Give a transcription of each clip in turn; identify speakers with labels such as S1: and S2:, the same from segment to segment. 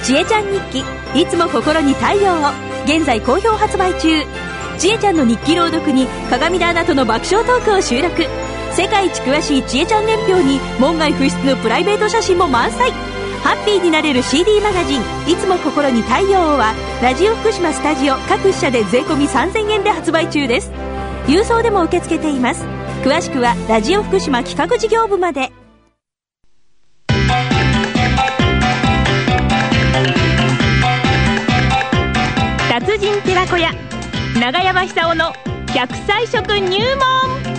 S1: ちえちゃん日記いつも心に太陽を現在好評発売中。ちえちゃんの日記朗読に鏡田アナとの爆笑トークを収録。世界一詳しいちえちゃん年表に門外不出のプライベート写真も満載。ハッピーになれる CD マガジンいつも心に太陽をはラジオ福島スタジオ各支社で税込み3000円で発売中です。郵送でも受け付けています。詳しくはラジオ福島企画事業部まで。達人寺子屋長山久夫の100歳食入門。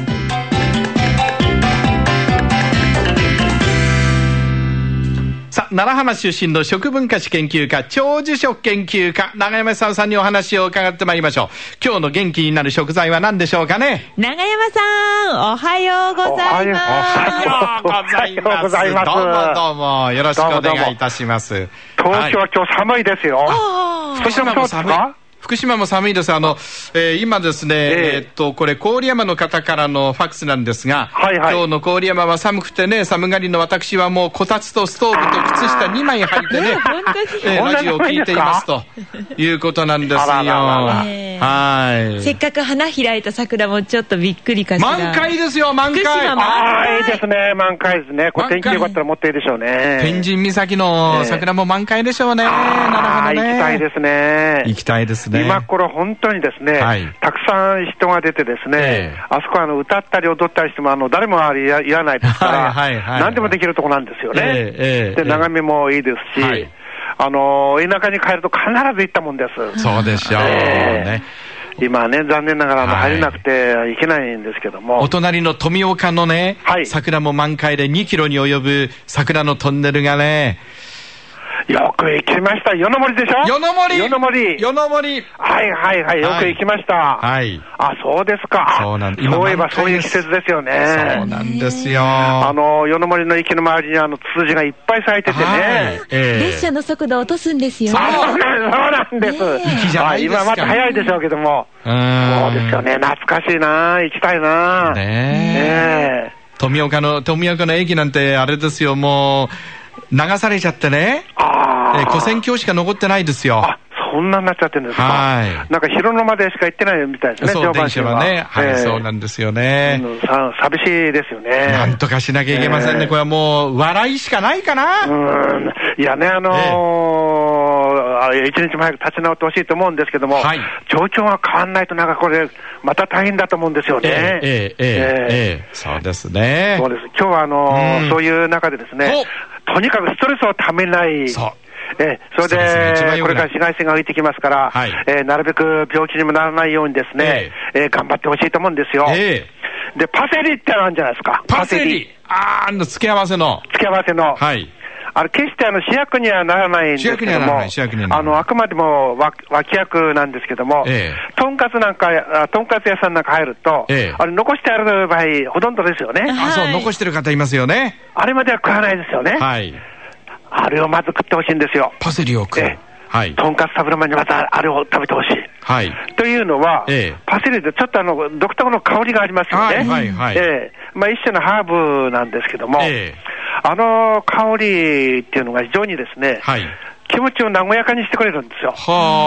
S2: さあ、奈良浜出身の食文化史研究家、長寿食研究家、長山久夫さんにお話を伺ってまいりましょう。今日の元気になる食材は何でしょうかね。
S1: 長山さん、おはようございます。
S2: おはようございます。どうもどうもよろしくお願いいたします。
S3: 東京は今日寒いですよ。
S2: 福島も寒い。福島も寒いです。今ですね、これ郡山の方からのファックスなんですが、今日の郡山は寒くてね、寒がりの私はもうこたつとストーブと靴下2枚履いてね、ラジオを聞いていますということなんですよ。はい。
S1: せっかく花開いた桜もちょっとびっくりかしら。
S2: 満開ですよ、満開。
S3: いいですね、満開ですね。これ天気良かったらもっといいでしょうね。
S2: 天神岬の桜も満開でしょうね。なるほどね。
S3: 行きたいですね。
S2: 行きたいですね。
S3: 今頃本当にですね、たくさん人が出てですね、あそこは歌ったり踊ったりしても誰も言わないですから、何でもできるとこなんですよね。で、眺めもいいですし、田舎に帰ると必ず行ったもんです。
S2: そうでしょうね。
S3: 今ね、残念ながら入れなくていけないんですけども、
S2: お隣の富岡のね、桜も満開で2キロに及ぶ桜のトンネルがね、
S3: よく行きました。夜の森でしょ。夜の森。はいはいはい。よく行きました。はい。あ、そうですか。
S2: そうなんです。
S3: そういえばそういう季節ですよね。
S2: そうなんですよ。
S3: 夜の森の池の周りにツツジがいっぱい咲いててね。
S1: 列車の速度を落とすんですよね。
S3: そうなんです。今また早いでしょうけども。そうですよね。懐かしいな。行きたいな。ねえ。
S2: 富岡の駅なんてあれですよ、もう。流されちゃってね、古線橋しか残ってないですよ。
S3: そんなになっちゃってるんですか。なんか広野までしか行ってないみたいですね。
S2: そう、電車はね。そうなんですよね。
S3: 寂しいですよね。
S2: なんとかしなきゃいけませんね。これはもう笑いしかないかな。
S3: いやね、一日も早く立ち直ってほしいと思うんですけども、状況が変わんないとなんかこれまた大変だと思うんですよね。
S2: そうですね。
S3: そうです。今日はそういう中でですね、とにかくストレスをためない。それでこれから紫外線が浮いてきますから、なるべく病気にもならないようにですね、頑張ってほしいと思うんですよ。で、パセリってあるんじゃないですか。
S2: パセリ。付け合わせの。
S3: 決して主役にはならないんですけども、あくまでも脇役なんですけども、とんかつ屋さんなんか入ると、残してある場合ほとんどですよね。
S2: そう、残してる方いますよね。
S3: あれまでは食わないですよね。あれをまず食ってほしいんですよ。
S2: パセリを食う。
S3: とんかつ食べる前にまたあれを食べてほしい。というのは、パセリでちょっと独特の香りがありますよね。一種のハーブなんですけども、香りっていうのが非常にですね、気持ちを和やかにしてくれるんですよ。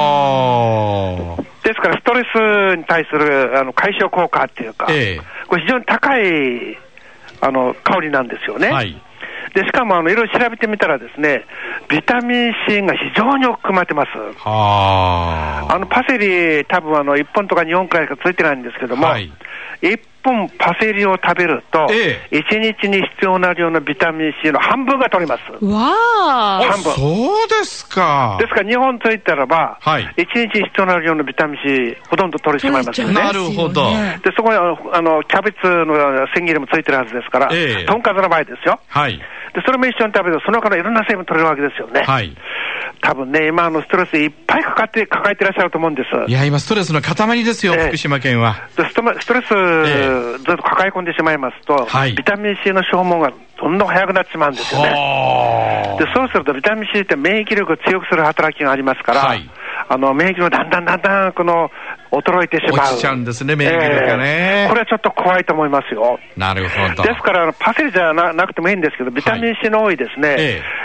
S3: ですからストレスに対する解消効果っていうか、これ非常に高い香りなんですよね。でしかもいろいろ調べてみたらですね、ビタミン C が非常に多く含まれてます。パセリ多分1本とか2本くらいしかついてないんですけども、1本パセリを食べると、1日に必要な量のビタミン C の半分が取れます。半分。
S2: そうですか。
S3: ですから2本ついたらば、1日必要な量のビタミン C ほとんど取れてしまいますよね。
S2: なるほど。
S3: で、そこにキャベツの千切りもついてるはずですから、とんかつの場合ですよ。で、それも一緒に食べると、その中のいろんな成分取れるわけですよね。多分ね、今ストレスいっぱい抱えていらっしゃると思うんです。
S2: いや、今ストレスの塊ですよ、福島県は。
S3: ストレスずっと抱え込んでしまいますと、ビタミン C の消耗がどんどん早くなってしまうんですよね。で、そうするとビタミン C って免疫力を強くする働きがありますから、免疫のだんだん衰えてしまう。
S2: 落ちちゃうんですね、免疫力がね。
S3: これはちょっと怖いと思いますよ。
S2: なるほど。
S3: ですからパセリじゃなくてもいいんですけど、ビタミン C の多いですね、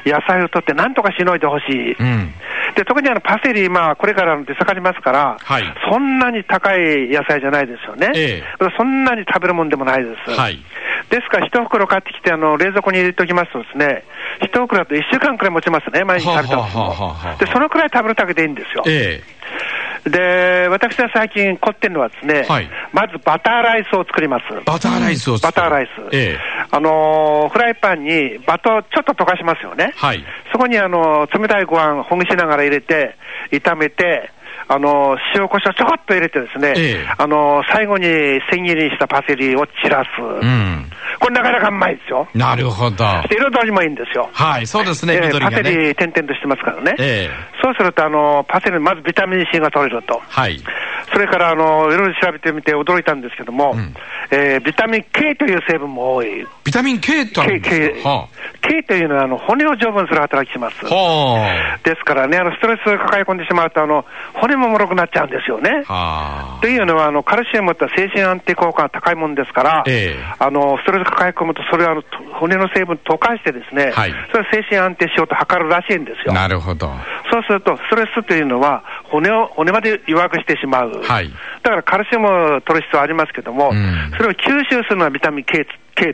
S3: 野菜を取ってなんとかしのいでほしい。で、特にパセリ、これから出盛りますから、そんなに高い野菜じゃないですよね。そんなに食べるもんでもないです。ですから、1袋買ってきて、冷蔵庫に入れておきますとですね、1袋だと1週間くらい持ちますね、毎日食べたもの。で、そのくらい食べるだけでいいんですよ。で、私は最近凝ってるのはですね、まずバターライスを作ります。
S2: バターライスを作る。
S3: バターライス。フライパンにバターをちょっと溶かしますよね。そこに冷たいご飯ほぐしながら入れて、炒めて、塩コショウちょこっと入れてですね、最後に千切りにしたパセリを散らす。これなかなかうまいですよ。
S2: なるほど。
S3: 彩りもいいんですよ。
S2: そうですね、
S3: パセリ点々としてますからね。そうするとパセリまずビタミン C が取れると。それからいろいろ調べてみて驚いたんですけども、ビタミン K という成分も多い。
S2: ビタミン K とあるんですか。
S3: K というのは骨を丈夫にする働きします。ですからね、ストレスを抱え込んでしまうと骨も脆くなっちゃうんですよね。というのはカルシウムって精神安定効果が高いもんですから、ストレス抱え込むとそれは骨の成分溶かしてですね、それは精神安定しようと図るらしいんですよ。
S2: なるほど。
S3: そうするとストレスというのは骨まで弱くしてしまう。だからカルシウムを取る必要はありますけども、それを吸収するのはビタミン K です。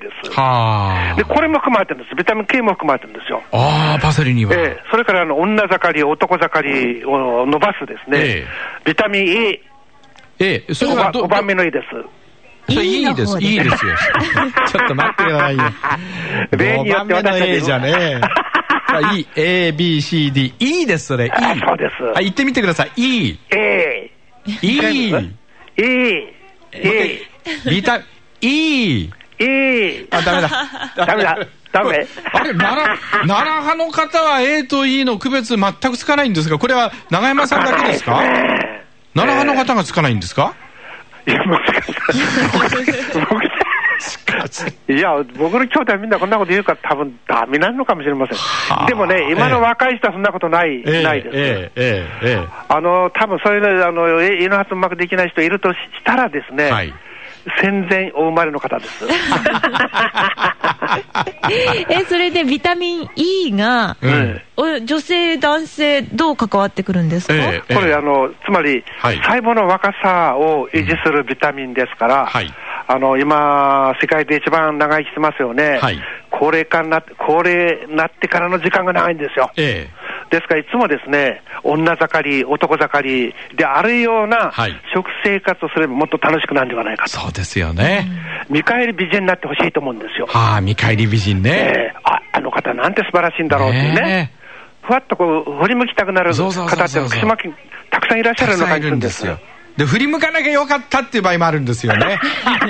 S3: で、これも含まれてるんです。ビタミン K も含まれてるんですよ。
S2: パセリには。
S3: それから女盛り、男盛りを伸ばすですね、ビタミン E。それは5番目の E です。
S2: それいいです。いいですよ。ちょっと待ってくださいよ。5番目の A じゃねえ。E、A、B、C、D。いいです、それ。いい。
S3: そうです。
S2: 言ってみてください。E。
S3: A。
S2: E。
S3: E。
S2: ビタ、E。ダメだ。ダメ。あれ、奈良派の方は A と E の区別全くつかないんですが、これは長山さんだけですか？奈良派の方がつかないんですか？
S3: いや、僕の兄弟みんなこんなこと言うから多分ダメなのかもしれません。でもね、今の若い人はそんなことないです。多分そういう胃の発うまくできない人いるとしたらですね、戦前お生まれの方です。
S4: それでビタミン E が、女性男性どう関わってくるんですか？
S3: これつまり、細胞の若さを維持するビタミンですから、今世界で一番長生きしてますよね。高齢になってからの時間が長いんですよ。ですからいつもですね、女盛り、男盛りであるような食生活をすればもっと楽しくなるんではないかと。
S2: そうですよね。
S3: 見返り美人になってほしいと思うんですよ。
S2: 見返り美人ね。
S3: あの方なんて素晴らしいんだろうっていうね。ふわっと振り向きたくなる方って福島県たくさんいらっしゃるような感じするんですよ。
S2: で、振り向かなきゃよかったっていう場合もあるんですよね。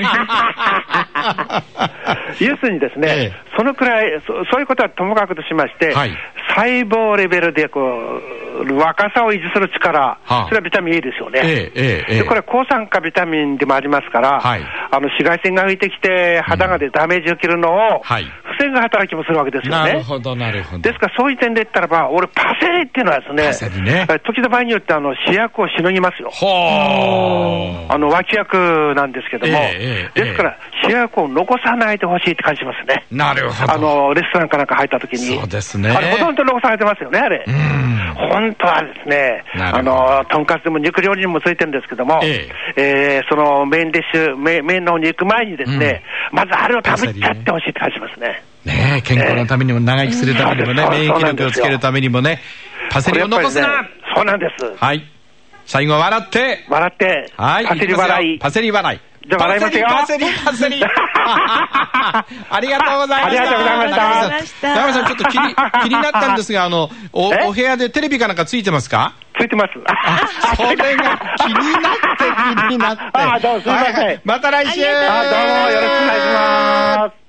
S3: 要するにですね、そのくらい、そういうことはともかくとしまして、細胞レベルで若さを維持する力、それはビタミン E ですよね。でこれは抗酸化ビタミンでもありますから、紫外線が浮いてきて肌がでダメージを受けるのを防ぐ働きもするわけですよね。
S2: なるほど、なるほど。
S3: ですからそういう点で言ったらば、俺パセリっていうのはですね、時の場合によって主役をしのぎますよ。脇役なんですけども、ですから主役を残さないでほしいって感じしますね。
S2: なるほど。
S3: レストランかなんか入った時に。
S2: そうですね。
S3: あれほとんど残されてますよね、あれ。本当はですね、とんかつでも肉料理にもついてるんですけども、そのメインディッシュ、メインの方に行く前にですね、まずあれを食べちゃってほしいって感じしますね。
S2: 健康のためにも長生きするためにもね、免疫力をつけるためにもね、パセリを残すな。
S3: そうなんです。
S2: はい。最後は笑って。
S3: パセリ笑い。
S2: パセリ笑い。
S3: じゃあ笑いますよ。
S2: パセリ。ありがとうございました。
S3: ありがとうございました。
S2: 長山さん、ちょっと気になったんですが、お部屋でテレビかなんかついてますか？
S3: ついてます。
S2: それが気になって。
S3: どうもすいません。
S2: また来週。
S3: どうもよろしくお願いします。